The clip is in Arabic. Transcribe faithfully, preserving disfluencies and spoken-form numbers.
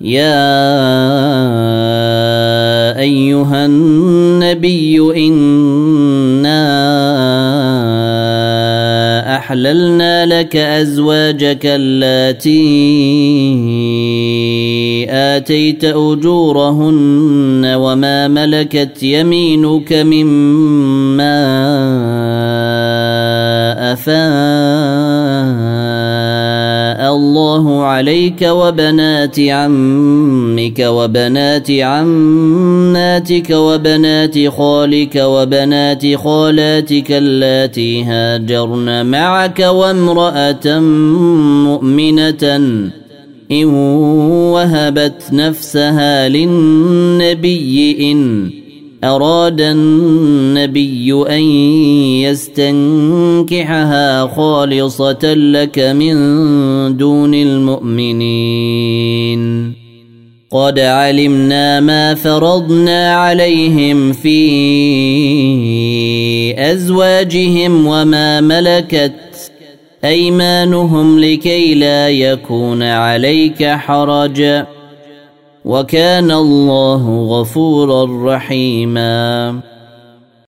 يا أيها النبي إنا أحللنا لك أزواجك اللاتي آتيت أجورهن وما ملكت يمينك مما أفاء الله عليك وبنات عمك وبنات عماتك وبنات خالك وبنات خالاتك اللاتي هاجرن معك وامرأة مؤمنة إن وهبت نفسها للنبي إن أراد النبي أن يستنكحها خالصة لك من دون المؤمنين قد علمنا ما فرضنا عليهم في أزواجهم وما ملكت أيمانهم لكي لا يكون عليك حرج وكان الله غفورا رحيما.